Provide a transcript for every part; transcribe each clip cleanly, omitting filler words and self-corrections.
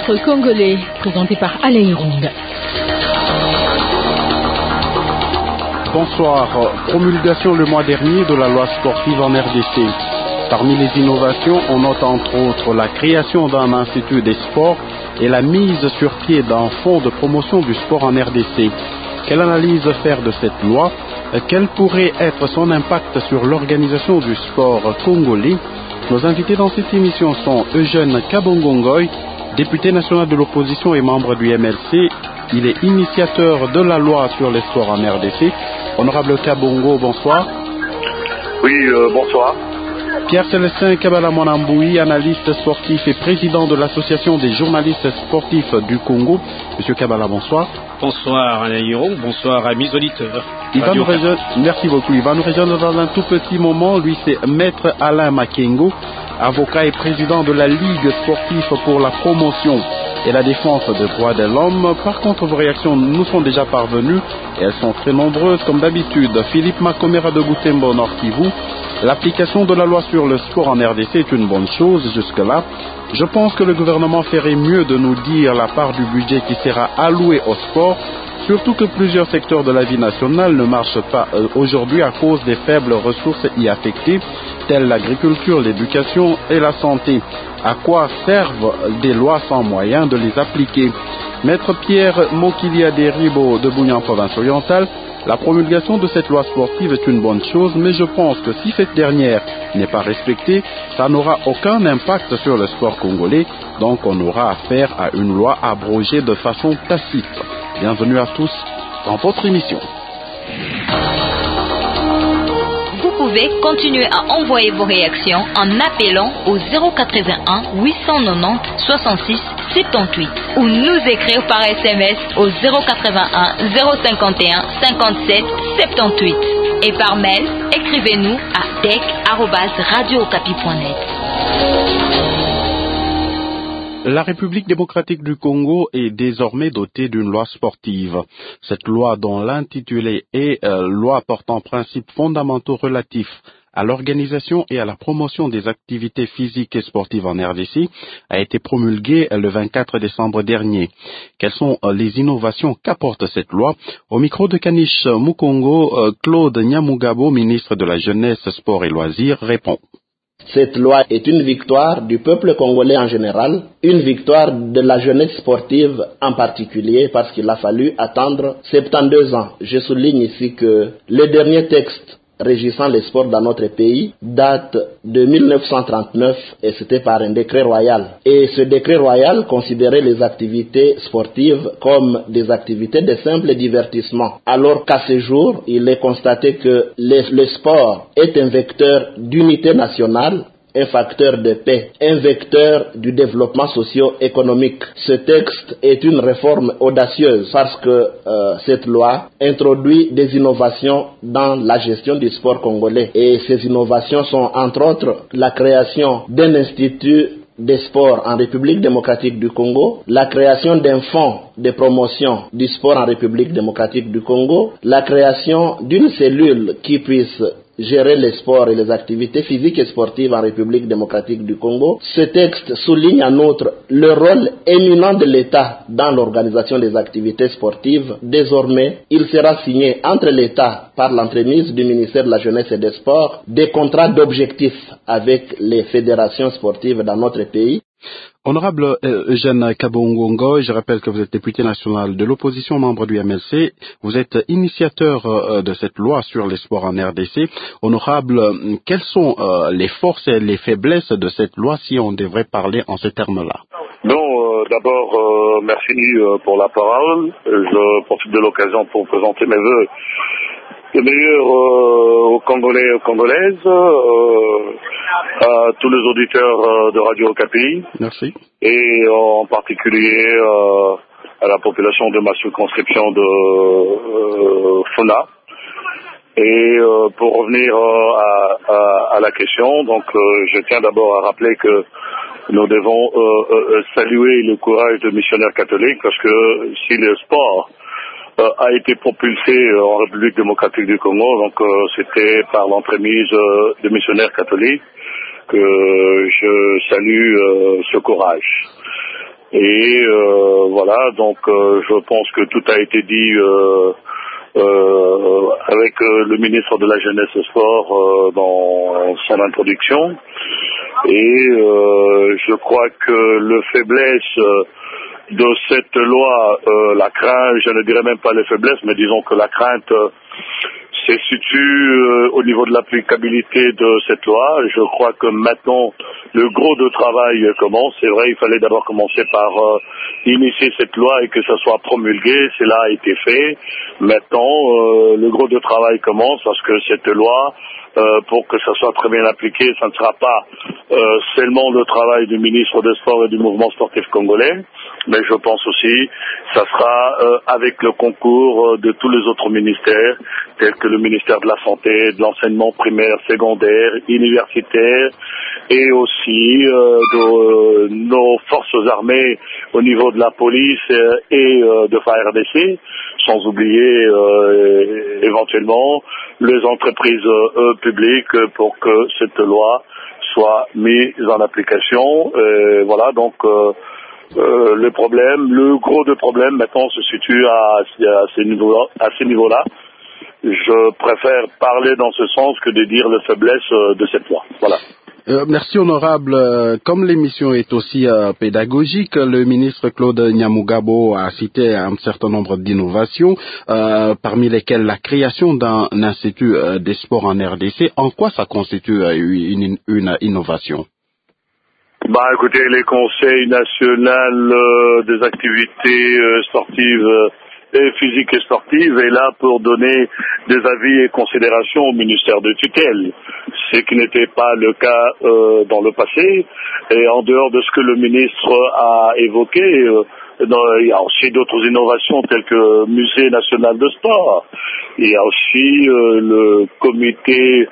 titre congolais, présenté par Alain Irung. Bonsoir. Promulgation le mois dernier de la loi sportive en RDC. Parmi les innovations, on note entre autres la création d'un institut des sports et la mise sur pied d'un fonds de promotion du sport en RDC. Quelle analyse faire de cette loi? Quel pourrait être son impact sur l'organisation du sport congolais? Nos invités dans cette émission sont Eugène Kabongongoy, député national de l'opposition et membre du MLC. Il est initiateur de la loi sur les sports en RDC. Honorable Kabongo, bonsoir. Oui, bonsoir. Pierre-Célestin Kabala-Monamboui, analyste sportif et président de l'association des journalistes sportifs du Congo. Monsieur Kabala, bonsoir. Bonsoir Alain Hiron, bonsoir amis auditeurs. Merci beaucoup. Il va nous rejoindre dans un tout petit moment. Lui, c'est Maître Alain Makengo, avocat et président de la Ligue sportive pour la promotion et la défense des droits de l'homme. Par contre, vos réactions nous sont déjà parvenues et elles sont très nombreuses comme d'habitude. Philippe Makomera de Boutembo, Nord Kivu. L'application de la loi sur le sport en RDC est une bonne chose jusque-là. Je pense que le gouvernement ferait mieux de nous dire la part du budget qui sera allouée au sport, surtout que plusieurs secteurs de la vie nationale ne marchent pas aujourd'hui à cause des faibles ressources y affectées, telles l'agriculture, l'éducation et la santé. À quoi servent des lois sans moyens de les appliquer? Maître Pierre Mokilia Deribo de Bougnan, province orientale, la promulgation de cette loi sportive est une bonne chose, mais je pense que si cette dernière n'est pas respectée, ça n'aura aucun impact sur le sport congolais, donc on aura affaire à une loi abrogée de façon tacite. Bienvenue à tous dans votre émission. Vous pouvez continuer à envoyer vos réactions en appelant au 081 890 66 78 ou nous écrire par SMS au 081 051 57 78 et par mail, écrivez-nous à tech@radiookapi.net. La République démocratique du Congo est désormais dotée d'une loi sportive. Cette loi, dont l'intitulé est loi portant principes fondamentaux relatifs à l'organisation et à la promotion des activités physiques et sportives en RDC, a été promulguée le 24 décembre dernier. Quelles sont les innovations qu'apporte cette loi? Au micro de Kanish Mukongo, Claude Nyamugabo, ministre de la Jeunesse, Sport et Loisirs, répond. Cette loi est une victoire du peuple congolais en général, une victoire de la jeunesse sportive en particulier parce qu'il a fallu attendre 72 ans. Je souligne ici que le dernier texte régissant les sports dans notre pays date de 1939 et c'était par un décret royal. Et ce décret royal considérait les activités sportives comme des activités de simple divertissement. Alors qu'à ce jour, il est constaté que le sport est un vecteur d'unité nationale, un facteur de paix, un vecteur du développement socio-économique. Ce texte est une réforme audacieuse parce que cette loi introduit des innovations dans la gestion du sport congolais. Et ces innovations sont entre autres la création d'un institut des sports en République démocratique du Congo, la création d'un fonds de promotion du sport en République démocratique du Congo, la création d'une cellule qui puisse gérer les sports et les activités physiques et sportives en République démocratique du Congo. Ce texte souligne en outre le rôle éminent de l'État dans l'organisation des activités sportives. Désormais, il sera signé entre l'État par l'entremise du ministère de la Jeunesse et des Sports des contrats d'objectifs avec les fédérations sportives dans notre pays. Honorable Eugène Kabongongo, je rappelle que vous êtes député national de l'opposition, membre du MLC. Vous êtes initiateur de cette loi sur les sports en RDC. Honorable, quelles sont les forces et les faiblesses de cette loi si on devrait parler en ces termes-là? D'abord, merci pour la parole. Je profite de l'occasion pour présenter mes vœux le meilleur aux Congolais et aux Congolaises, à tous les auditeurs de Radio Okapi. Merci. Et en particulier à la population de ma circonscription de Fona. Et pour revenir à la question, donc je tiens d'abord à rappeler que nous devons saluer le courage de missionnaires catholiques parce que si le sport a été propulsé en République démocratique du Congo, donc c'était par l'entremise de missionnaires catholiques que je salue ce courage. Et voilà, donc je pense que tout a été dit avec le ministre de la Jeunesse et Sport dans son introduction. Et je crois que le faiblesse de cette loi, la crainte, je ne dirais même pas les faiblesses, mais disons que la crainte se situe au niveau de l'applicabilité de cette loi. Je crois que maintenant, le gros de travail commence. C'est vrai, il fallait d'abord commencer par initier cette loi et que ça soit promulgué. Cela a été fait. Maintenant, le gros de travail commence parce que cette loi, pour que ça soit très bien appliqué, ça ne sera pas seulement le travail du ministre des Sports et du mouvement sportif congolais, mais je pense aussi ça sera avec le concours de tous les autres ministères, tels que le ministère de la Santé, de l'enseignement primaire, secondaire, universitaire, et aussi de nos forces armées au niveau de la police et de FARDC, sans oublier éventuellement les entreprises publiques pour que cette loi soit mise en application. Voilà, donc le gros de problème maintenant se situe à ces niveaux-là. Je préfère parler dans ce sens que de dire les faiblesses de cette loi. Voilà. Merci honorable. Comme l'émission est aussi pédagogique, le ministre Claude Nyamugabo a cité un certain nombre d'innovations, parmi lesquelles la création d'un institut des sports en RDC. En quoi ça constitue une innovation? Écoutez, les conseils nationaux des activités sportives et physiques et sportives est là pour donner des avis et considérations au ministère de tutelle, ce qui n'était pas le cas dans le passé. Et en dehors de ce que le ministre a évoqué, il y a aussi d'autres innovations telles que le Musée national de sport. Il y a aussi le comité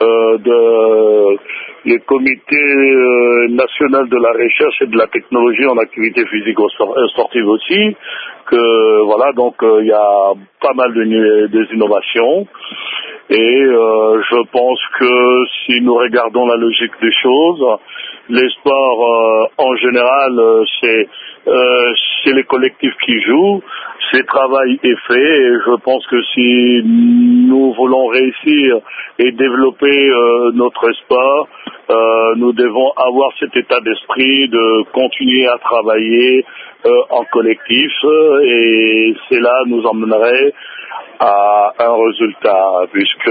national de la recherche et de la technologie en activité physique sportive aussi, que voilà, donc il y a pas mal des innovations, et je pense que si nous regardons la logique des choses, les sports en général c'est les collectifs qui jouent, ce travail est fait, et je pense que si nous voulons réussir et développer notre sport, nous devons avoir cet état d'esprit de continuer à travailler en collectif, et cela nous emmènerait à un résultat, puisque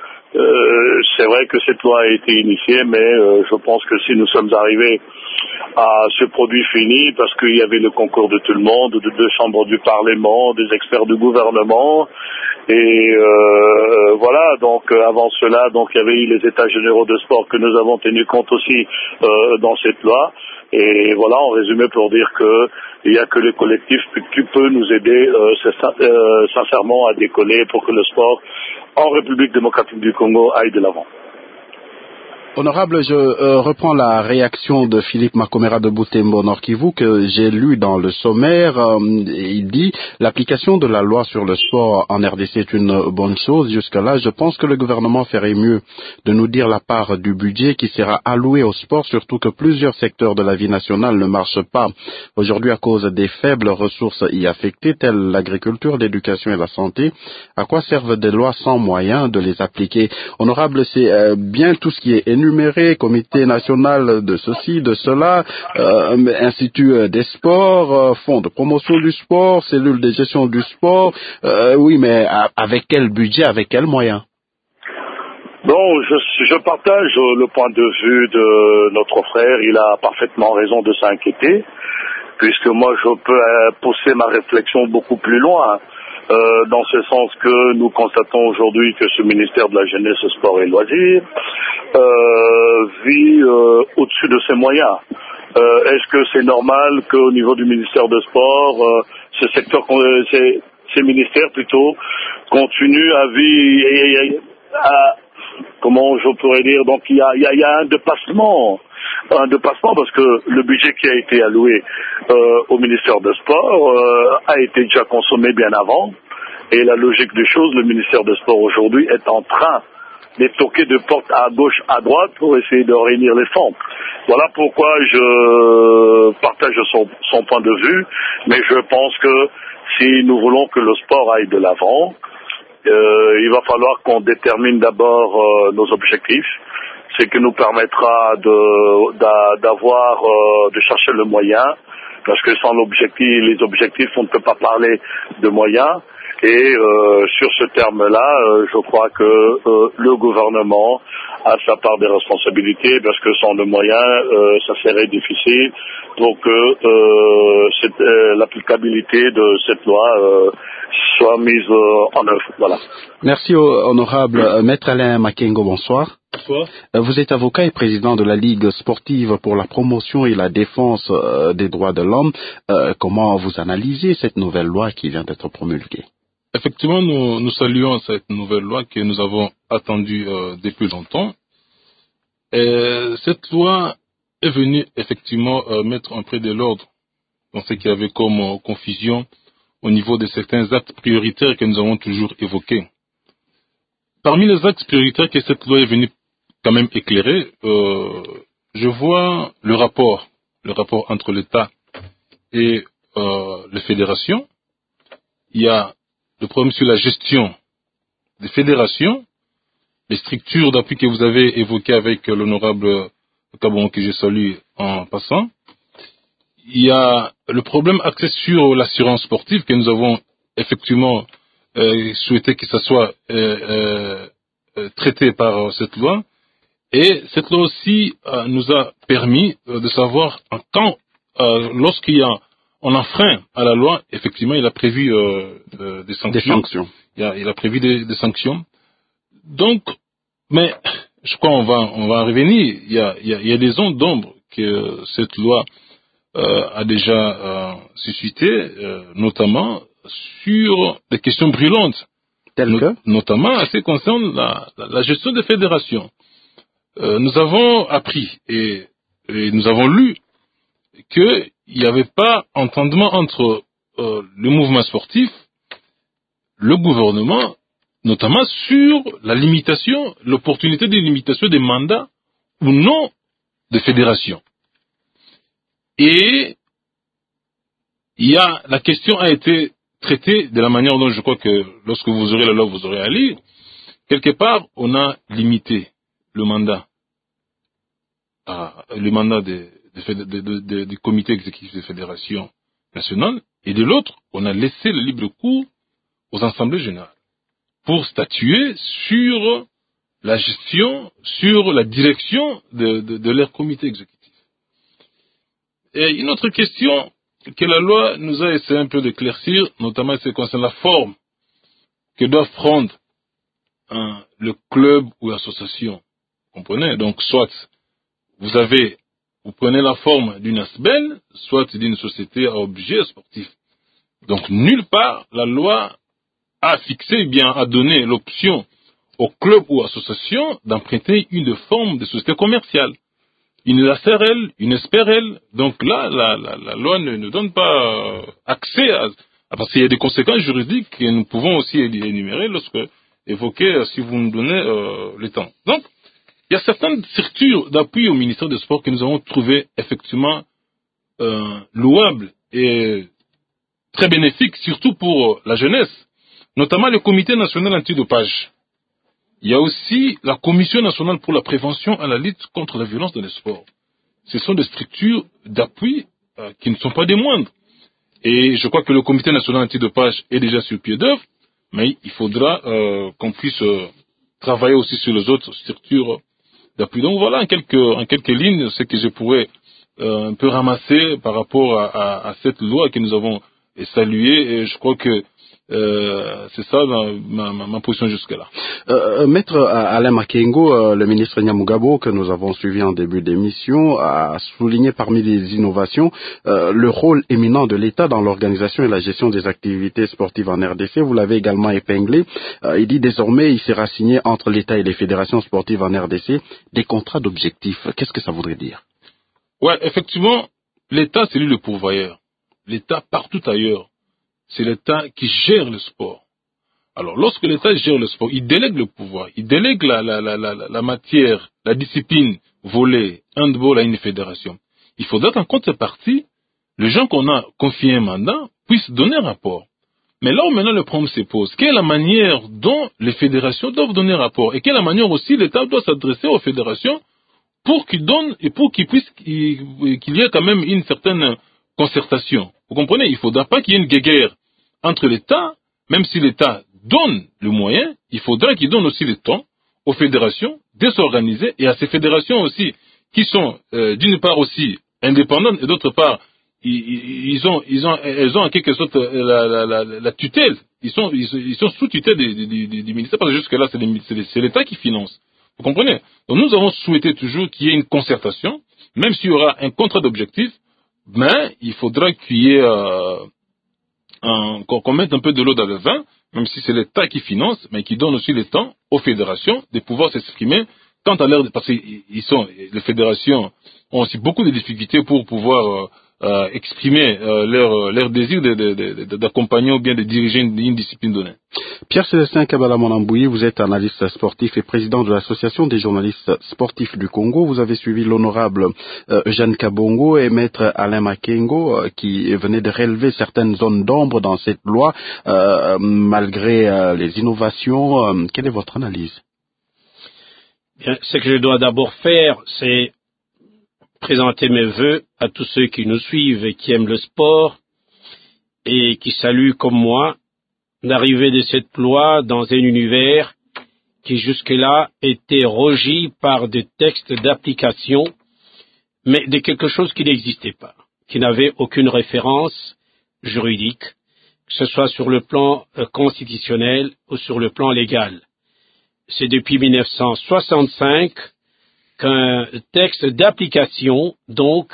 c'est vrai que cette loi a été initiée, mais je pense que si nous sommes arrivés à ce produit fini, parce qu'il y avait le concours de tout le monde, de deux chambres du Parlement, des experts du gouvernement, et voilà, donc avant cela, donc il y avait eu les états généraux de sport que nous avons tenu compte aussi dans cette loi, et voilà, en résumé pour dire que il n'y a que les collectifs qui peuvent nous aider sincèrement à décoller pour que le sport en République démocratique du Congo aille de l'avant. Honorable, je reprends la réaction de Philippe Makomera de Butembo Nord Kivu que j'ai lu dans le sommaire. Il dit l'application de la loi sur le sport en RDC est une bonne chose. Jusque-là, je pense que le gouvernement ferait mieux de nous dire la part du budget qui sera alloué au sport, surtout que plusieurs secteurs de la vie nationale ne marchent pas aujourd'hui à cause des faibles ressources y affectées, telles l'agriculture, l'éducation et la santé. À quoi servent des lois sans moyens de les appliquer? Honorable, c'est bien tout ce qui est énuméré, comité national de ceci, de cela, institut des sports, fonds de promotion du sport, cellule de gestion du sport, oui, mais avec quel budget, avec quels moyens? Bon, je partage le point de vue de notre frère, il a parfaitement raison de s'inquiéter, puisque moi je peux pousser ma réflexion beaucoup plus loin, dans ce sens que nous constatons aujourd'hui que ce ministère de la Jeunesse, Sport et Loisirs vit au-dessus de ses moyens. Est-ce que c'est normal qu'au niveau du ministère de Sport, ce secteur, ces ministères plutôt, continuent à vivre, comment je pourrais dire, donc il y a un dépassement parce que le budget qui a été alloué au ministère de Sport a été déjà consommé bien avant, et la logique des choses, le ministère de Sport aujourd'hui est en train de toquer de porte à gauche, à droite pour essayer de réunir les fonds. Voilà pourquoi je partage son point de vue, mais je pense que si nous voulons que le sport aille de l'avant, il va falloir qu'on détermine d'abord nos objectifs, ce qui nous permettra de chercher le moyen, parce que sans les objectifs, on ne peut pas parler de moyens. Et sur ce terme-là, je crois que le gouvernement a sa part des responsabilités, parce que sans le moyen, ça serait difficile pour que l'applicabilité de cette loi soit mise en œuvre. Voilà. Merci, honorable Maître Alain Makengo, bonsoir. Bonsoir. Vous êtes avocat et président de la Ligue sportive pour la promotion et la défense des droits de l'homme. Comment vous analysez cette nouvelle loi qui vient d'être promulguée? Effectivement, nous saluons cette nouvelle loi que nous avons attendue depuis longtemps. Et cette loi est venue effectivement mettre un peu de l'ordre dans ce qu'il y avait comme confusion au niveau de certains actes prioritaires que nous avons toujours évoqués. Parmi les axes prioritaires que cette loi est venue quand même éclairer, je vois le rapport entre l'État et les fédérations. Il y a le problème sur la gestion des fédérations, les structures d'appui que vous avez évoquées avec l'honorable Kabon que je salue en passant. Il y a le problème axé sur l'assurance sportive que nous avons effectivement souhaité que ça soit traité par cette loi. Et cette loi aussi nous a permis de savoir quand, lorsqu'il y a on enfreint à la loi, effectivement, il a prévu des sanctions. Il a prévu des sanctions. Donc, mais je crois on va revenir. Il y a des zones d'ombre que cette loi a déjà suscité, notamment sur des questions brûlantes, notamment en ce qui concerne la gestion des fédérations. Nous avons appris et nous avons lu qu'il n'y avait pas entendement entre le mouvement sportif, le gouvernement, notamment sur la limitation, l'opportunité de limitation des mandats ou non de fédération. Et la question a été traitée de la manière dont je crois que lorsque vous aurez la loi, vous aurez à lire. Quelque part, on a limité le mandat du comité exécutif des fédérations nationales, et de l'autre, on a laissé le libre cours aux assemblées générales pour statuer sur la gestion, sur la direction de leur comité exécutif. Et une autre question que la loi nous a essayé un peu d'éclaircir, notamment ce qui concerne la forme que doivent prendre le club ou l'association. Vous comprenez? Donc, soit vous prenez la forme d'une ASBEL, soit d'une société à objet sportif. Donc, nulle part, la loi a fixé, a donné l'option au club ou association d'emprunter une forme de société commerciale. Une SRL, une SPRL. Donc là, la loi ne donne pas accès parce qu'il y a des conséquences juridiques que nous pouvons aussi énumérer évoquer si vous nous donnez le temps. Donc, il y a certaines structures d'appui au ministère des Sports que nous avons trouvées effectivement louables et très bénéfiques, surtout pour la jeunesse, notamment le Comité national antidopage. Il y a aussi la Commission nationale pour la prévention à la lutte contre la violence dans les sports. Ce sont des structures d'appui qui ne sont pas des moindres. Et je crois que le Comité national antidopage est déjà sur pied d'œuvre, mais il faudra qu'on puisse travailler aussi sur les autres structures d'appui. Donc voilà en quelques lignes ce que je pourrais un peu ramasser par rapport à cette loi que nous avons saluée. Et je crois que c'est ça ma position jusque-là. Maître Alain Makengo, le ministre Nyamugabo, que nous avons suivi en début d'émission, a souligné parmi les innovations le rôle éminent de l'État dans l'organisation et la gestion des activités sportives en RDC. Vous l'avez également épinglé. Il dit désormais il sera signé entre l'État et les fédérations sportives en RDC des contrats d'objectifs. Qu'est-ce que ça voudrait dire? Ouais, effectivement, l'État c'est lui le pourvoyeur. L'État partout ailleurs. C'est l'État qui gère le sport. Alors, lorsque l'État gère le sport, il délègue le pouvoir, il délègue la matière, la discipline voler handball à une fédération, il faudra qu'en contrepartie, les gens qu'on a confié un mandat puissent donner un rapport. Mais là où maintenant le problème se pose, quelle est la manière dont les fédérations doivent donner un rapport et quelle est la manière aussi l'État doit s'adresser aux fédérations pour qu'ils donnent et pour qu'il y ait quand même une certaine concertation. Vous comprenez? Il ne faudra pas qu'il y ait une guéguerre entre l'État, même si l'État donne le moyen, il faudra qu'il donne aussi le temps aux fédérations de s'organiser et à ces fédérations aussi qui sont d'une part aussi indépendantes et d'autre part elles ont en quelque sorte la tutelle. Ils sont sous tutelle du ministère parce que jusque là c'est l'État qui finance. Vous comprenez? Donc nous avons souhaité toujours qu'il y ait une concertation, même s'il y aura un contrat d'objectif, mais il faudra qu'il y ait qu'on mette un peu de l'eau dans le vin, même si c'est l'État qui finance, mais qui donne aussi le temps aux fédérations de pouvoir s'exprimer quant à leur, parce que les fédérations ont aussi beaucoup de difficultés pour pouvoir exprimer leur désir d'accompagner ou bien de diriger une discipline donnée. Pierre-Célestin Kabala-Monambouyi, vous êtes analyste sportif et président de l'Association des journalistes sportifs du Congo. Vous avez suivi l'honorable Jeanne Kabongo et maître Alain Makengo qui venait de relever certaines zones d'ombre dans cette loi malgré les innovations. Quelle est votre analyse? Bien, ce que je dois d'abord faire, c'est présenter mes vœux à tous ceux qui nous suivent et qui aiment le sport et qui saluent comme moi l'arrivée de cette loi dans un univers qui jusque-là était régi par des textes d'application, mais de quelque chose qui n'existait pas, qui n'avait aucune référence juridique, que ce soit sur le plan constitutionnel ou sur le plan légal. C'est depuis 1965 qu'un texte d'application, donc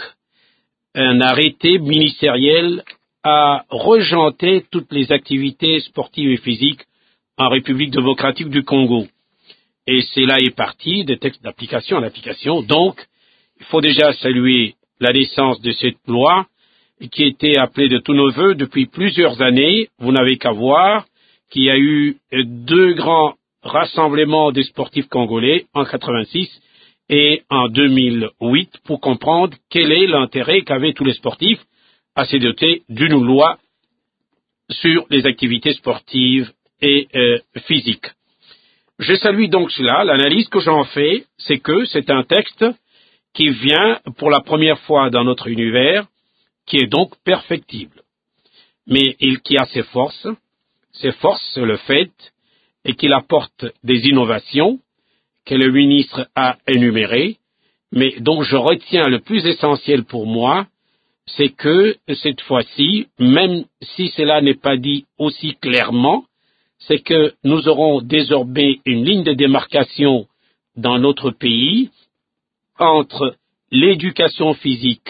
un arrêté ministériel, a regenté toutes les activités sportives et physiques en République démocratique du Congo. Et cela est parti des textes d'application à l'application. Donc, il faut déjà saluer la naissance de cette loi qui était appelée de tous nos voeux depuis plusieurs années. Vous n'avez qu'à voir qu'il y a eu 2 grands rassemblements des sportifs congolais en 86 et en 2008 pour comprendre quel est l'intérêt qu'avaient tous les sportifs à se doter d'une loi sur les activités sportives et physiques. Je salue donc cela. L'analyse que j'en fais, c'est que c'est un texte qui vient pour la première fois dans notre univers, qui est donc perfectible. Mais qui a ses forces. Ses forces, c'est le fait et qu'il apporte des innovations que le ministre a énumérées, mais dont je retiens le plus essentiel pour moi, c'est que cette fois-ci, même si cela n'est pas dit aussi clairement, c'est que nous aurons désormais une ligne de démarcation dans notre pays entre l'éducation physique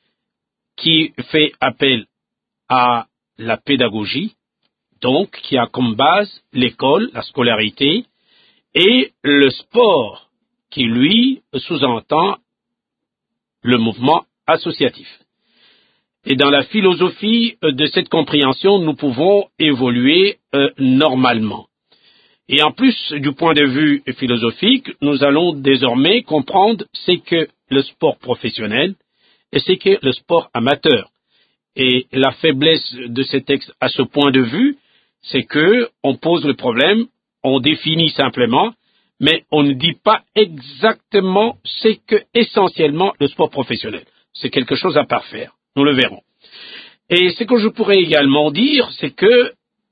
qui fait appel à la pédagogie, donc qui a comme base l'école, la scolarité, et le sport qui, lui, sous-entend le mouvement associatif. Et dans la philosophie de cette compréhension, nous pouvons évoluer normalement. Et en plus du point de vue philosophique, nous allons désormais comprendre ce qu'est le sport professionnel et ce qu'est le sport amateur. Et la faiblesse de ces textes à ce point de vue, c'est que on pose le problème, on définit simplement, mais on ne dit pas exactement ce qu'est essentiellement le sport professionnel. C'est quelque chose à parfaire. Nous le verrons. Et ce que je pourrais également dire, c'est que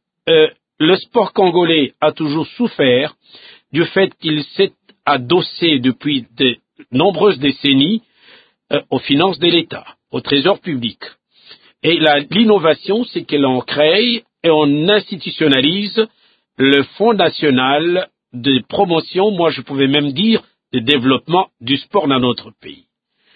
le sport congolais a toujours souffert du fait qu'il s'est adossé depuis de nombreuses décennies aux finances de l'État, au trésor public. Et l'innovation, c'est que l'on crée et on institutionnalise le Fonds national de promotion, moi je pouvais même dire, de développement du sport dans notre pays.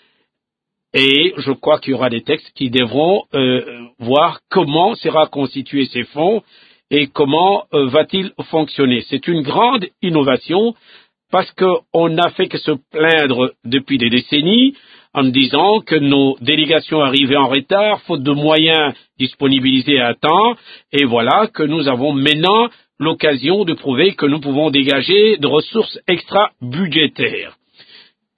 Et je crois qu'il y aura des textes qui devront voir comment sera constitué ces fonds et comment va-t-il fonctionner. C'est une grande innovation parce qu'on n'a fait que se plaindre depuis des décennies en disant que nos délégations arrivaient en retard, faute de moyens disponibilisés à temps, et voilà que nous avons maintenant l'occasion de prouver que nous pouvons dégager de ressources extra-budgétaires.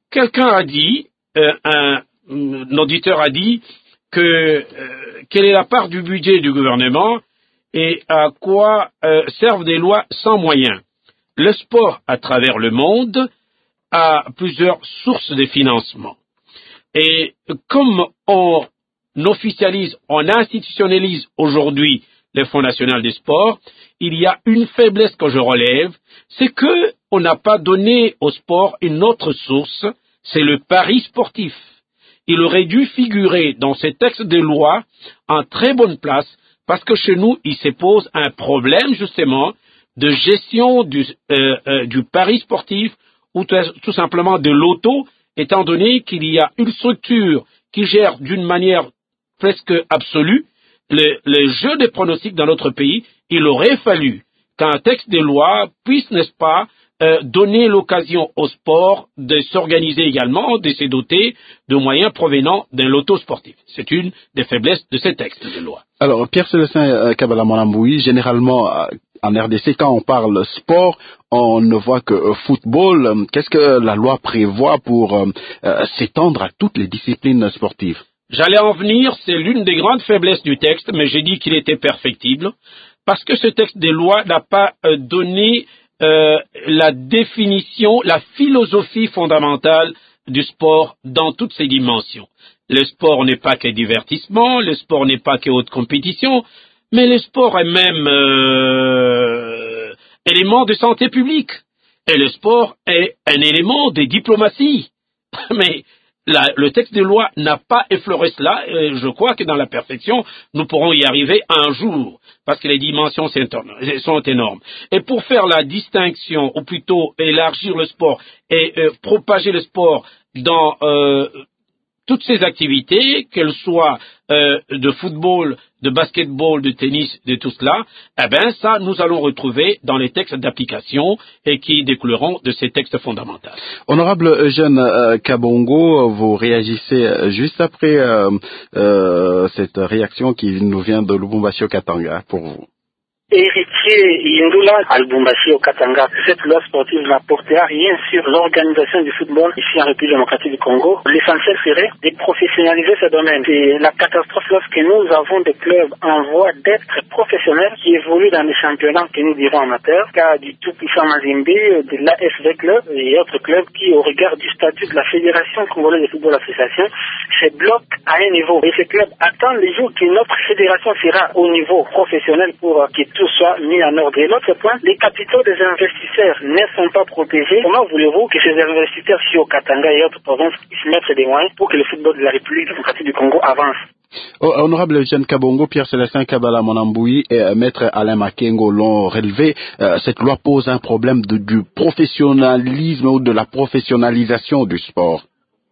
quelqu'un a dit, un auditeur a dit que quelle est la part du budget du gouvernement et à quoi servent des lois sans moyens. Le sport à travers le monde a plusieurs sources de financement. Et comme on officialise, on institutionnalise aujourd'hui le Fonds national des sports, il y a une faiblesse que je relève, c'est que on n'a pas donné au sport une autre source, c'est le pari sportif. Il aurait dû figurer dans ces textes de loi en très bonne place, parce que chez nous, il se pose un problème justement de gestion du pari sportif ou tout simplement de l'auto, étant donné qu'il y a une structure qui gère d'une manière presque absolue le jeu des pronostics dans notre pays. Il aurait fallu qu'un texte de loi puisse, n'est-ce pas, donner l'occasion au sport de s'organiser également, de se doter de moyens provenant d'un loto sportif. C'est une des faiblesses de ces textes de loi. Alors, Pierre-Célestin Kabala Monamboui, généralement, en RDC, quand on parle sport, on ne voit que football. Qu'est-ce que la loi prévoit pour s'étendre à toutes les disciplines sportives? J'allais en venir, c'est l'une des grandes faiblesses du texte, mais j'ai dit qu'il était perfectible, parce que ce texte de loi n'a pas donné la définition, la philosophie fondamentale du sport dans toutes ses dimensions. Le sport n'est pas que divertissement, le sport n'est pas que haute compétition, mais le sport est même élément de santé publique. Et le sport est un élément de diplomatie. Mais le texte de loi n'a pas effleuré cela, et je crois que dans la perfection, nous pourrons y arriver un jour, parce que les dimensions sont énormes. Et pour faire la distinction, ou plutôt élargir le sport et propager le sport dans toutes ces activités, qu'elles soient de football, de basketball, de tennis, de tout cela, eh bien ça, nous allons retrouver dans les textes d'application et qui découleront de ces textes fondamentaux. Honorable Eugène Kabongo, vous réagissez juste après cette réaction qui nous vient de Lubumbashi au Katanga pour vous. Héritier Yindula à Lubumbashi au Katanga, cette loi sportive n'apportera rien sur l'organisation du football ici en République démocratique du Congo. L'essentiel serait de professionnaliser ce domaine. C'est la catastrophe lorsque nous avons des clubs en voie d'être professionnels qui évoluent dans les championnats que nous dirons amateurs, car du tout-puissant Mazimbi, de l'AFV Club et autres clubs qui, au regard du statut de la Fédération congolaise de football association, se bloquent à un niveau. Et ces clubs attendent les jours que notre fédération sera au niveau professionnel pour que tout soit mis en ordre. Et l'autre point, les capitaux des investisseurs ne sont pas protégés. Comment voulez-vous que ces investisseurs ici au Katanga et autres provinces puissent mettre des moyens pour que le football de la République démocratique du Congo avance? Honorable Eugène Kabongo, Pierre-Célestin Kabala Monamboui et Maître Alain Makengo l'ont relevé. Cette loi pose un problème du professionnalisme ou de la professionnalisation du sport.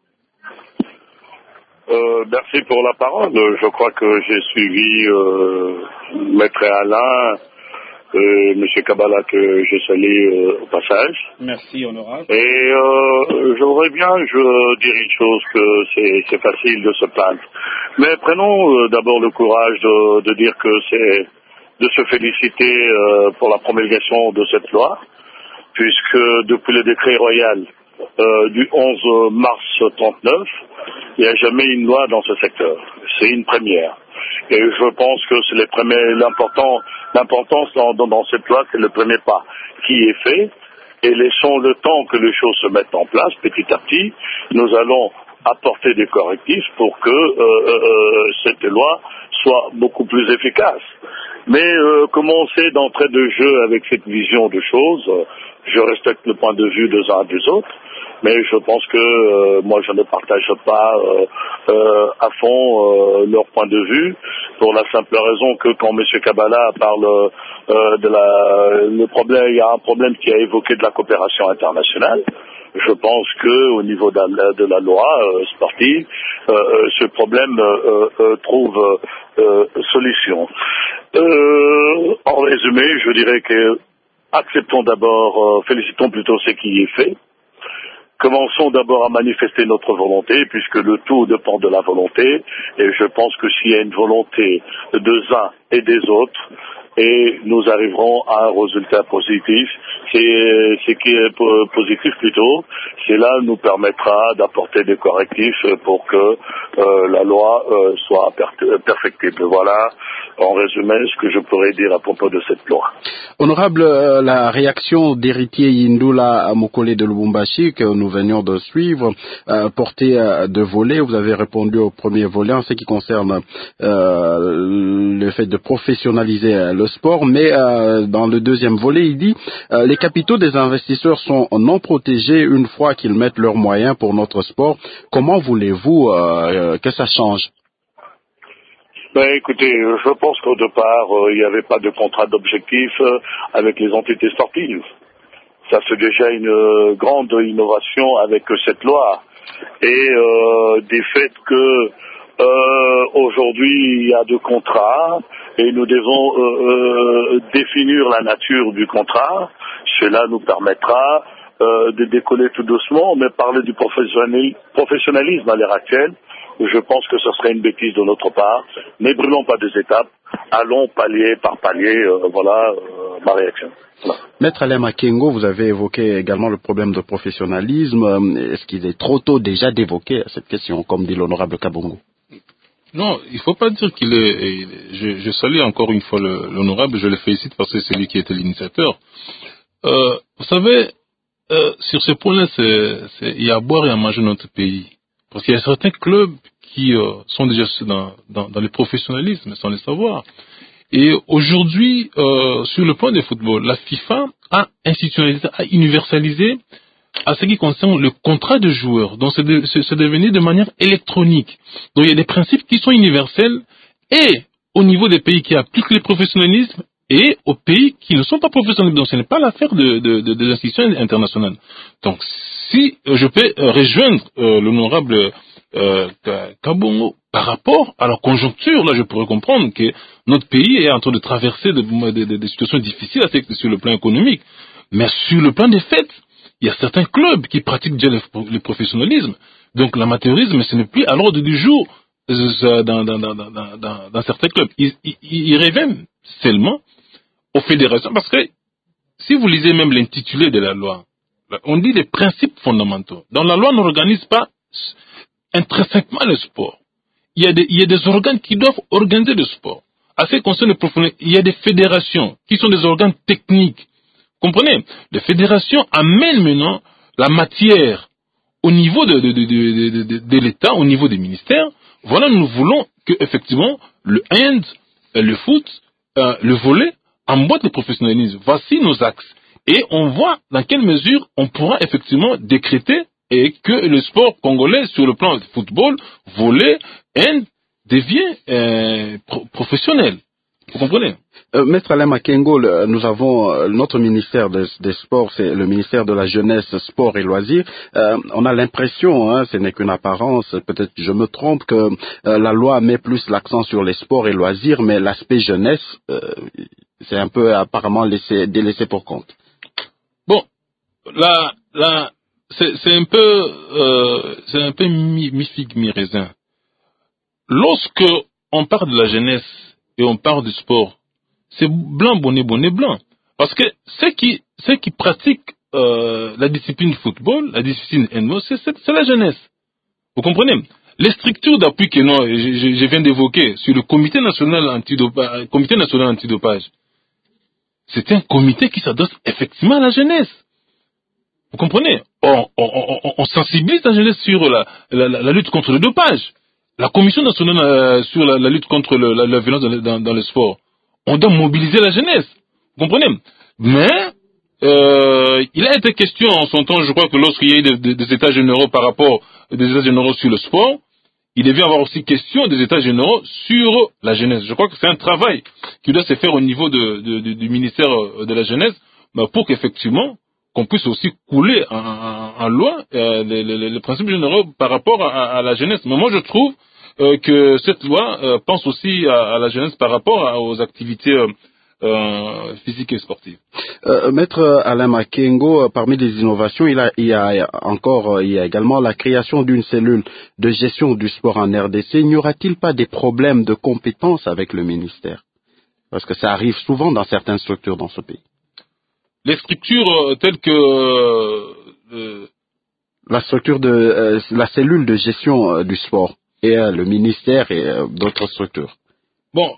Merci pour la parole. Je crois que j'ai suivi Maître Alain, Monsieur Kabala que j'ai salué au passage. Merci, honorable. Et je voudrais bien dire une chose, que c'est facile de se plaindre. Mais prenons d'abord le courage de dire que c'est de se féliciter pour la promulgation de cette loi, puisque depuis le décret royal du 11 mars 39, il n'y a jamais une loi dans ce secteur. C'est une première. Et je pense que c'est l'importance dans cette loi, c'est le premier pas qui est fait. Et laissons le temps que les choses se mettent en place petit à petit. Nous allons apporter des correctifs pour que cette loi soit beaucoup plus efficace. Mais commencer d'entrée de jeu avec cette vision de choses, je respecte le point de vue des uns et des autres, mais je pense que moi je ne partage pas à fond leur point de vue, pour la simple raison que quand M. Kabala parle le problème, il y a un problème qui a évoqué de la coopération internationale. Je pense que au niveau de la loi sportive, ce problème trouve solution. En résumé, je dirais que acceptons d'abord, félicitons plutôt ce qui est fait. Commençons d'abord à manifester notre volonté, puisque le tout dépend de la volonté, et je pense que s'il y a une volonté des uns et des autres, et nous arriverons à un résultat positif. Ce qui est positif plutôt, cela nous permettra d'apporter des correctifs pour que la loi soit perfectible. Voilà en résumé ce que je pourrais dire à propos de cette loi. Honorable, la réaction d'héritier Yindula Mokole de Lubumbashi que nous venions de suivre portait deux volets. Vous avez répondu au premier volet en ce qui concerne le fait de professionnaliser le sport, mais dans le deuxième volet, il dit les capitaux des investisseurs sont non protégés une fois qu'ils mettent leurs moyens pour notre sport. Comment voulez-vous que ça change? Ben, écoutez, je pense qu'au départ, il n'y avait pas de contrat d'objectif avec les entités sportives. Ça, c'est déjà une grande innovation avec cette loi. Et du fait que aujourd'hui, il y a deux contrats et nous devons définir la nature du contrat, cela nous permettra de décoller tout doucement, mais parler du professionnalisme à l'heure actuelle, je pense que ce serait une bêtise de notre part. Ne brûlons pas des étapes, allons palier par palier, voilà ma réaction. Voilà. Maître Alain Makengo, vous avez évoqué également le problème de professionnalisme. Est-ce qu'il est trop tôt déjà d'évoquer cette question, comme dit l'honorable Kabongo? Non, il ne faut pas dire qu'il est... Je salue encore une fois l'honorable, je le félicite parce que c'est lui qui était l'initiateur. Vous savez, sur ce point-là, il y a à boire et à manger dans notre pays. Parce qu'il y a certains clubs qui sont déjà dans le professionnalisme, sans le savoir. Et aujourd'hui, sur le plan du football, la FIFA a institutionnalisé, a universalisé à ce qui concerne le contrat de joueur. Donc c'est devenu de manière électronique. Donc il y a des principes qui sont universels et au niveau des pays qui appliquent le professionnalisme et aux pays qui ne sont pas professionnels. Donc ce n'est pas l'affaire des institutions internationales. Donc si je peux rejoindre l'honorable Kabongo par rapport à la conjoncture, là je pourrais comprendre que notre pays est en train de traverser des situations difficiles sur le plan économique. Mais sur le plan des faits, il y a certains clubs qui pratiquent déjà le professionnalisme. Donc l'amateurisme, ce n'est plus à l'ordre du jour dans certains clubs. Ils révèlent seulement aux fédérations, parce que si vous lisez même l'intitulé de la loi, on dit des principes fondamentaux. Dans la loi, on n'organise pas intrinsèquement le sport. Il y a des organes qui doivent organiser le sport. À ce qui concerne le professionnalisme, il y a des fédérations qui sont des organes techniques. Comprenez? Les fédérations amènent maintenant la matière au niveau de l'État, au niveau des ministères. Voilà, nous voulons que effectivement le hand, le foot, le volley emboîtent le professionnalisme. Voici nos axes. Et on voit dans quelle mesure on pourra effectivement décréter et que le sport congolais sur le plan de football, volley, hand devient professionnel. Vous comprenez? Maître Alain Makengo, nous avons notre ministère des Sports, c'est le ministère de la Jeunesse, Sport et Loisirs. On a l'impression, ce n'est qu'une apparence, peut-être que je me trompe, que la loi met plus l'accent sur les sports et loisirs, mais l'aspect jeunesse, c'est un peu apparemment délaissé pour compte. Bon, là, c'est un peu mi-figue, mi-raisin. Lorsque on parle de la jeunesse et on parle du sport, c'est blanc, bonnet, blanc. Parce que ceux qui pratiquent la discipline football, la discipline handball, c'est la jeunesse. Vous comprenez? Les structures d'appui que je viens d'évoquer sur le comité national antidopage, c'est un comité qui s'adresse effectivement à la jeunesse. Vous comprenez? On sensibilise la jeunesse sur la lutte contre le dopage. La commission nationale sur la lutte contre la violence dans le sport. On doit mobiliser la jeunesse. Vous comprenez? Mais il a été question en son temps, je crois que lorsqu'il y a eu des états généraux par rapport des états généraux sur le sport, il devait y avoir aussi question des états généraux sur la jeunesse. Je crois que c'est un travail qui doit se faire au niveau du ministère de la jeunesse, pour qu'effectivement qu'on puisse aussi couler en loi les principes généraux par rapport à la jeunesse. Mais moi je trouve que cette loi pense aussi à la jeunesse par rapport aux activités physiques et sportives. Maître Alain Makengo, parmi les innovations, il y a également la création d'une cellule de gestion du sport en RDC. N'y aura-t-il pas des problèmes de compétences avec le ministère? Parce que ça arrive souvent dans certaines structures dans ce pays. Les structures telles que la structure de la cellule de gestion du sport et le ministère et d'autres structures. Bon,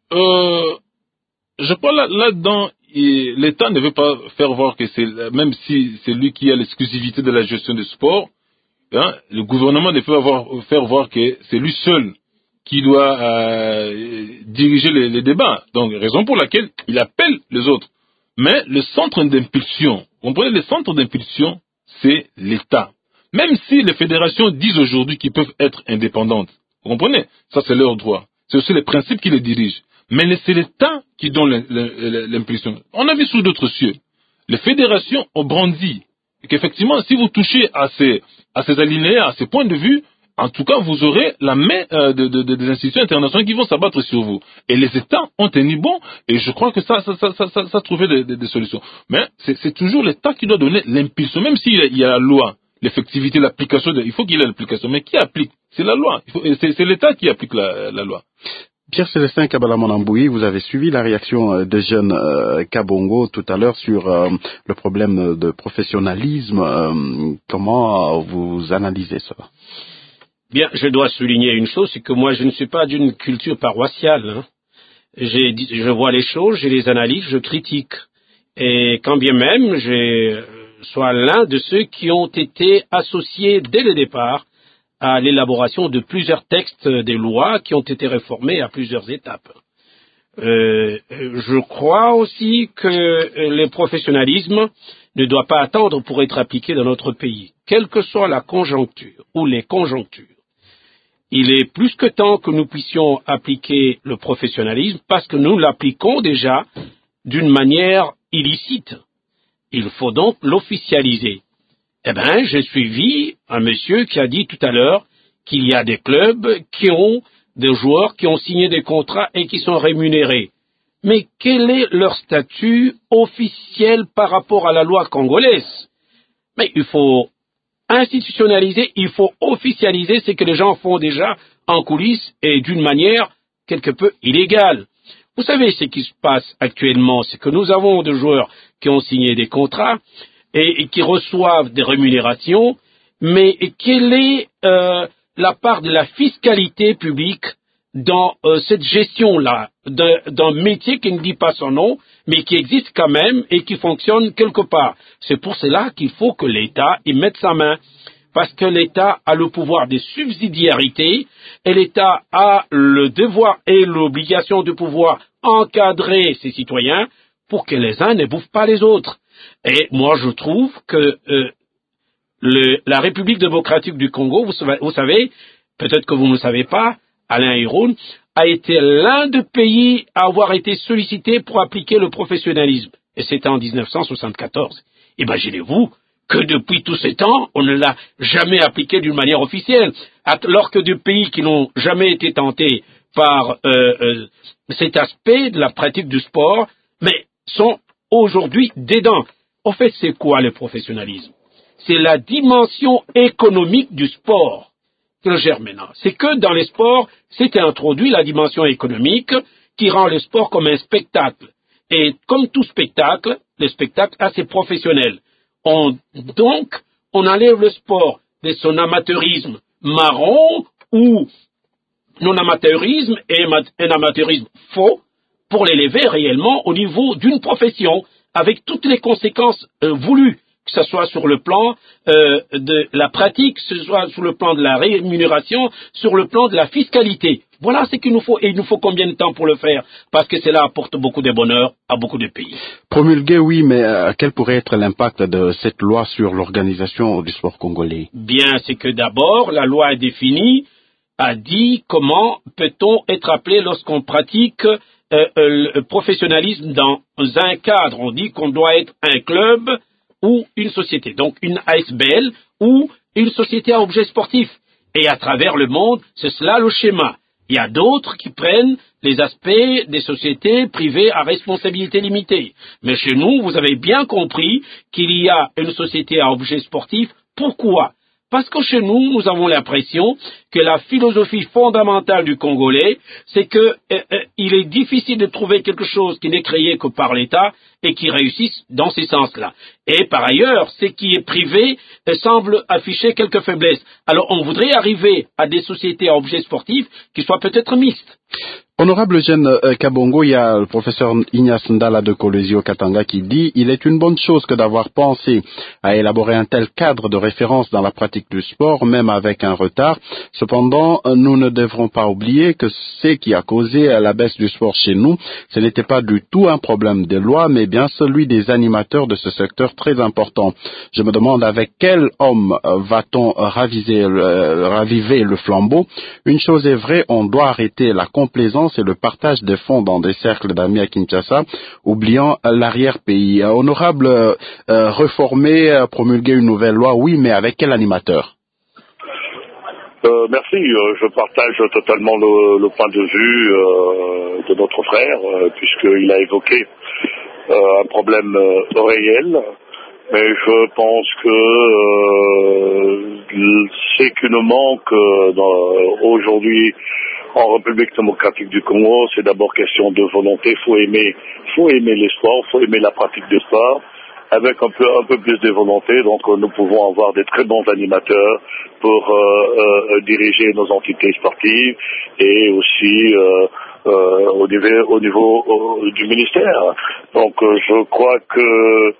je crois là-dedans, l'État ne veut pas faire voir que même si c'est lui qui a l'exclusivité de la gestion du sport, hein, le gouvernement ne peut faire voir que c'est lui seul qui doit diriger les débats. Donc, raison pour laquelle il appelle les autres. Mais le centre d'impulsion, vous comprenez, le centre d'impulsion, c'est l'État. Même si les fédérations disent aujourd'hui qu'ils peuvent être indépendantes, vous comprenez, ça c'est leur droit. C'est aussi les principes qui les dirigent. Mais c'est l'État qui donne l'impulsion. On a vu sous d'autres cieux. Les fédérations ont brandi. Et qu'effectivement, si vous touchez à ces alinéas, à ces points de vue, en tout cas, vous aurez la main des institutions internationales qui vont s'abattre sur vous. Et les États ont tenu bon, et je crois que ça a trouvé des solutions. Mais c'est toujours l'État qui doit donner l'impulsion, même s'il y a la loi, l'effectivité, l'application. Il faut qu'il y ait l'application. Mais qui applique? C'est la loi. C'est l'État qui applique la loi. Pierre-Célestin Kabalamonamboui, vous avez suivi la réaction de jeunes Kabongo tout à l'heure sur le problème de professionnalisme. Comment vous analysez cela? Bien, je dois souligner une chose, c'est que moi je ne suis pas d'une culture paroissiale. Hein. Je vois les choses, je les analyse, je critique. Et quand bien même je sois l'un de ceux qui ont été associés dès le départ à l'élaboration de plusieurs textes des lois qui ont été réformés à plusieurs étapes. Je crois aussi que le professionnalisme ne doit pas attendre pour être appliqué dans notre pays, quelle que soit la conjoncture ou les conjonctures. Il est plus que temps que nous puissions appliquer le professionnalisme parce que nous l'appliquons déjà d'une manière illicite. Il faut donc l'officialiser. Eh bien, j'ai suivi un monsieur qui a dit tout à l'heure qu'il y a des clubs qui ont des joueurs qui ont signé des contrats et qui sont rémunérés. Mais quel est leur statut officiel par rapport à la loi congolaise? Mais il faut institutionnaliser, il faut officialiser ce que les gens font déjà en coulisses et d'une manière quelque peu illégale. Vous savez ce qui se passe actuellement, c'est que nous avons des joueurs qui ont signé des contrats et qui reçoivent des rémunérations, mais quelle est la part de la fiscalité publique dans cette gestion-là, d'un métier qui ne dit pas son nom, mais qui existe quand même et qui fonctionne quelque part. C'est pour cela qu'il faut que l'État y mette sa main, parce que l'État a le pouvoir des subsidiarités, et l'État a le devoir et l'obligation de pouvoir encadrer ses citoyens pour que les uns ne bouffent pas les autres. Et moi, je trouve que la République démocratique du Congo, vous savez, peut-être que vous ne le savez pas, Alain Iroun, a été l'un des pays à avoir été sollicité pour appliquer le professionnalisme. Et c'était en 1974. Imaginez-vous que depuis tous ces temps, on ne l'a jamais appliqué d'une manière officielle. Alors que des pays qui n'ont jamais été tentés par cet aspect de la pratique du sport, mais sont aujourd'hui dedans. En fait, c'est quoi le professionnalisme? C'est la dimension économique du sport que le gère maintenant. C'est que dans les sports, c'est introduit la dimension économique qui rend le sport comme un spectacle. Et comme tout spectacle, le spectacle a ses professionnels. Donc, on enlève le sport de son amateurisme marron ou non-amateurisme et un amateurisme faux pour l'élever réellement au niveau d'une profession avec toutes les conséquences voulues, que ce soit sur le plan de la pratique, que ce soit sur le plan de la rémunération, sur le plan de la fiscalité. Voilà ce qu'il nous faut. Et il nous faut combien de temps pour le faire? Parce que cela apporte beaucoup de bonheur à beaucoup de pays. Promulguer, oui, mais quel pourrait être l'impact de cette loi sur l'organisation du sport congolais? Bien, c'est que d'abord, la loi est définie, a dit comment peut-on être appelé lorsqu'on pratique le professionnalisme dans un cadre. On dit qu'on doit être un club ou une société, donc une ASBL ou une société à objet sportif. Et à travers le monde, c'est cela le schéma. Il y a d'autres qui prennent les aspects des sociétés privées à responsabilité limitée. Mais chez nous, vous avez bien compris qu'il y a une société à objet sportif. Pourquoi? Parce que chez nous, nous avons l'impression que la philosophie fondamentale du Congolais, c'est que il est difficile de trouver quelque chose qui n'est créé que par l'État et qui réussisse dans ces sens-là. Et par ailleurs, ce qui est privé semble afficher quelques faiblesses. Alors on voudrait arriver à des sociétés à objet sportif qui soient peut-être mixtes. Honorable Jeanne Kabongo, il y a le professeur Ignace Ndala de Kolesio Katanga qui dit « Il est une bonne chose que d'avoir pensé à élaborer un tel cadre de référence dans la pratique du sport, même avec un retard. Cependant, nous ne devrons pas oublier que ce qui a causé la baisse du sport chez nous, ce n'était pas du tout un problème de loi, mais bien celui des animateurs de ce secteur très important. Je me demande avec quel homme va-t-on raviver le flambeau. Une chose est vraie, on doit arrêter la complaisance et le partage des fonds dans des cercles d'amis à Kinshasa, oubliant l'arrière-pays. Honorable, réformer, promulguer une nouvelle loi, oui, mais avec quel animateur? Merci, je partage totalement le point de vue de notre frère, puisqu'il a évoqué un problème réel, mais je pense que ce qui nous manque aujourd'hui en République démocratique du Congo, c'est d'abord question de volonté. Faut aimer les sports, faut aimer la pratique du sport. Avec un peu plus de volonté, donc nous pouvons avoir des très bons animateurs pour diriger nos entités sportives et aussi au niveau du ministère. Donc je crois que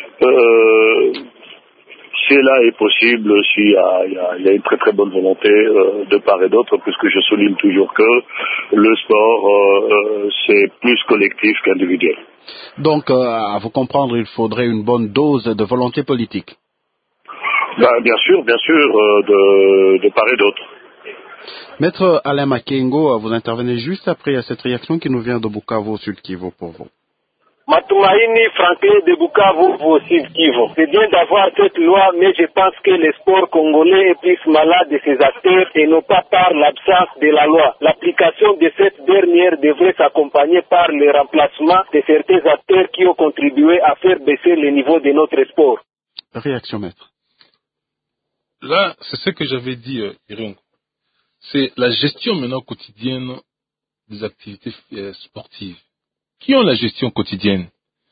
cela est possible s'il y a une très très bonne volonté de part et d'autre, puisque je souligne toujours que le sport c'est plus collectif qu'individuel. Donc, à vous comprendre, il faudrait une bonne dose de volonté politique. Bien sûr, de part et d'autre. Maître Alain Makengo, vous intervenez juste après cette réaction qui nous vient de Bukavu, Sud Kivu pour vous. Matumaini Franklin de Bukavu, Sud Kivu. C'est bien d'avoir cette loi, mais je pense que le sport congolais est plus malade de ses acteurs et non pas par l'absence de la loi. L'application de cette dernière devrait s'accompagner par le remplacement de certains acteurs qui ont contribué à faire baisser le niveau de notre sport. Réaction, maître. Là, c'est ce que j'avais dit, Iron. C'est la gestion maintenant quotidienne des activités sportives. Qui ont la gestion quotidienne?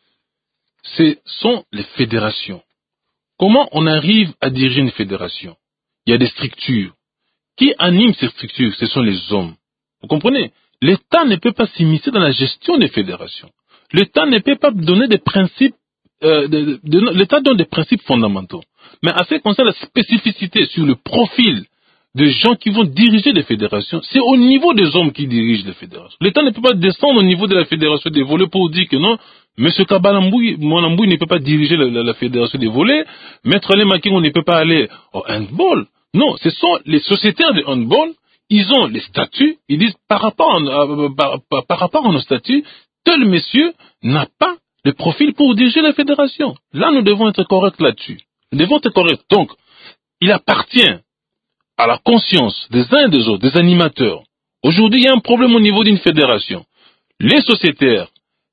Ce sont les fédérations. Comment on arrive à diriger une fédération? Il y a des structures. Qui anime ces structures? Ce sont les hommes. Vous comprenez? L'État ne peut pas s'immiscer dans la gestion des fédérations. L'État ne peut pas donner des principes. L'État donne des principes fondamentaux. Mais à ce qui concerne la spécificité sur le profil des gens qui vont diriger les fédérations, c'est au niveau des hommes qui dirigent les fédérations. L'État ne peut pas descendre au niveau de la fédération des volets pour dire que non, M. Kabalamboui, Monamboui ne peut pas diriger la fédération des volets, Maître Alain Makengo ne peut pas aller au handball. Non, ce sont les sociétaires de handball, ils ont les statuts, ils disent par rapport à nos statuts, tel monsieur n'a pas le profil pour diriger la fédération. Là, nous devons être corrects là-dessus. Nous devons être corrects. Donc, il appartient à la conscience des uns et des autres, des animateurs. Aujourd'hui, il y a un problème au niveau d'une fédération. Les sociétaires,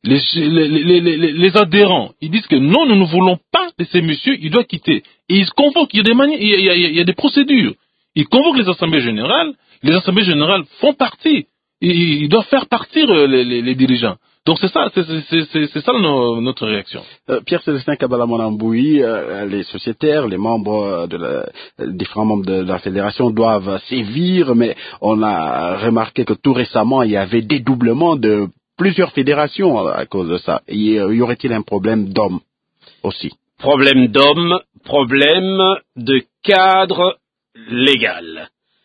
les adhérents, ils disent que non, nous ne voulons pas de ces messieurs, il doit quitter. Et ils convoquent, il y a des procédures. Ils convoquent les assemblées générales font partie. Ils doivent faire partir les dirigeants. Donc c'est ça notre réaction. Pierre-Célestin Kabala-Monamboui, les sociétaires, les membres différents membres de la fédération doivent sévir, mais on a remarqué que tout récemment il y avait dédoublement de plusieurs fédérations à cause de ça. Y aurait-il un problème d'hommes aussi? Problème d'hommes, problème de cadre légal.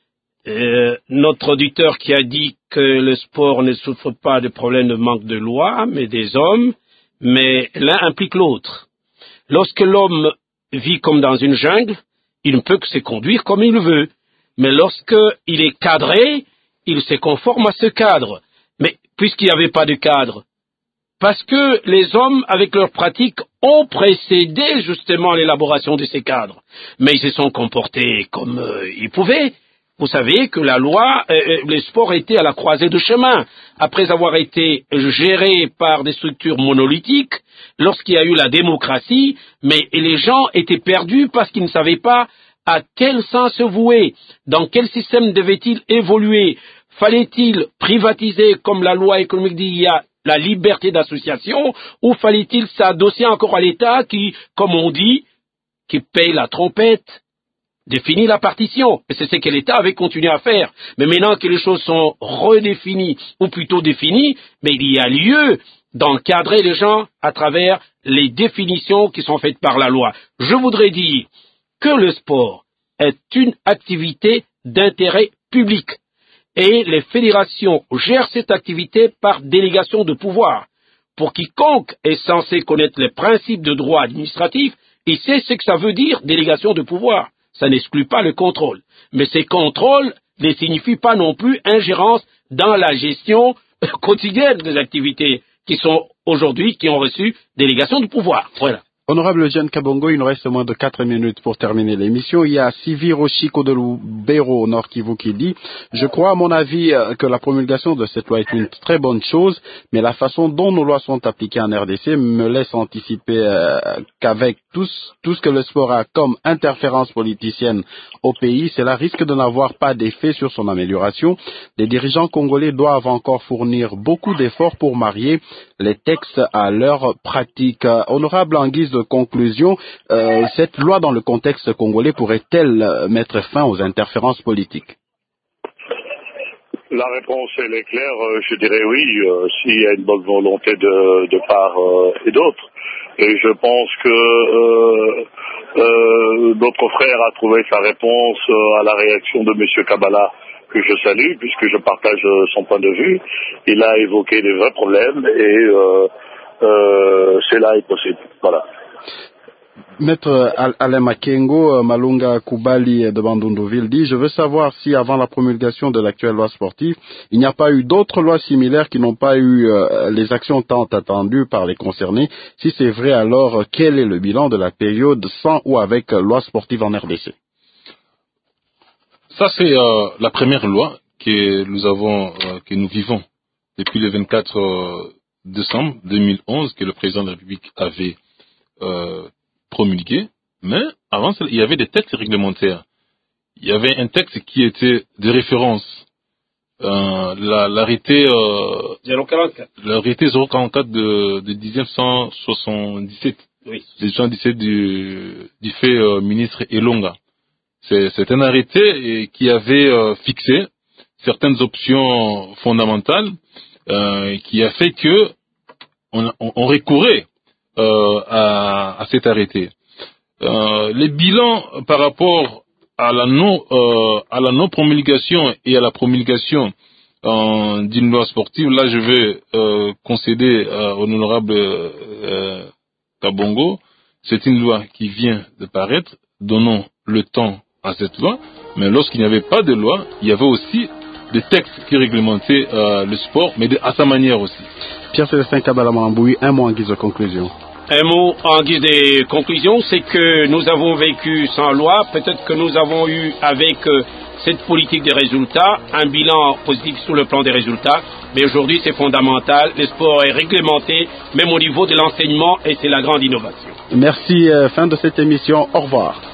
Notre auditeur qui a dit que le sport ne souffre pas de problème de manque de loi, mais des hommes, mais l'un implique l'autre. Lorsque l'homme vit comme dans une jungle, il ne peut que se conduire comme il veut. Mais lorsqu'il est cadré, il se conforme à ce cadre. Mais puisqu'il n'y avait pas de cadre, parce que les hommes, avec leurs pratiques, ont précédé justement l'élaboration de ces cadres. Mais ils se sont comportés comme ils pouvaient. Vous savez que la loi, les sports étaient à la croisée de chemin. Après avoir été gérés par des structures monolithiques, lorsqu'il y a eu la démocratie, mais les gens étaient perdus parce qu'ils ne savaient pas À quel sens se vouer? Dans quel système devait-il évoluer? Fallait-il privatiser, comme la loi économique dit, il y a la liberté d'association, ou fallait-il s'adosser encore à l'État qui, comme on dit, qui paye la trompette, définit la partition? Et c'est ce que l'État avait continué à faire. Mais maintenant que les choses sont redéfinies, ou plutôt définies, mais il y a lieu d'encadrer les gens à travers les définitions qui sont faites par la loi. Je voudrais dire que le sport est une activité d'intérêt public et les fédérations gèrent cette activité par délégation de pouvoir. Pour quiconque est censé connaître les principes de droit administratif, il sait ce que ça veut dire délégation de pouvoir. Ça n'exclut pas le contrôle. Mais ces contrôles ne signifient pas non plus ingérence dans la gestion quotidienne des activités qui sont aujourd'hui, qui ont reçu délégation de pouvoir. Voilà. Honorable Jeanne Kabongo, il nous reste moins de 4 minutes pour terminer l'émission. Il y a Siviroshi Kodelubero au Nord Kivu qui dit « Je crois à mon avis que la promulgation de cette loi est une très bonne chose, mais la façon dont nos lois sont appliquées en RDC me laisse anticiper qu'avec tout ce que le sport a comme interférence politicienne au pays, cela risque de n'avoir pas d'effet sur son amélioration. Les dirigeants congolais doivent encore fournir beaucoup d'efforts pour marier les textes à leurs pratiques. » Honorable, en guise de conclusion, cette loi dans le contexte congolais pourrait-elle mettre fin aux interférences politiques? La réponse, elle est claire. Je dirais oui, s'il y a une bonne volonté de part et d'autre. Et je pense que notre frère a trouvé sa réponse à la réaction de M. Kabala, que je salue, puisque je partage son point de vue. Il a évoqué des vrais problèmes et cela est possible. Voilà. Maître Alain Makengo, Malunga Kubali de Bandunduville dit « Je veux savoir si avant la promulgation de l'actuelle loi sportive, il n'y a pas eu d'autres lois similaires qui n'ont pas eu les actions tant attendues par les concernés. Si c'est vrai, alors quel est le bilan de la période sans ou avec loi sportive en RDC ?» Ça, c'est la première loi que nous vivons depuis le 24 décembre 2011 que le président de la République avait promulgué. Mais avant, il y avait des textes réglementaires. Il y avait un texte qui était de référence. L'arrêté 044 de 1977. Oui. 1977 du fait ministre Elonga. C'est un arrêté qui avait fixé certaines options fondamentales qui a fait que on recourait à cet arrêté. Les bilans par rapport à la non promulgation et à la promulgation d'une loi sportive, là je vais concéder au honorable Kabongo. C'est une loi qui vient de paraître. Donnons le temps à cette loi, mais lorsqu'il n'y avait pas de loi, il y avait aussi des textes qui réglementaient le sport, mais à sa manière aussi. Pierre-Célestin Kabala Mamboui, un mot en guise de conclusion. Un mot en guise de conclusion, c'est que nous avons vécu sans loi, peut-être que nous avons eu avec cette politique des résultats, un bilan positif sur le plan des résultats, mais aujourd'hui c'est fondamental, le sport est réglementé, même au niveau de l'enseignement, et c'est la grande innovation. Merci, fin de cette émission, au revoir.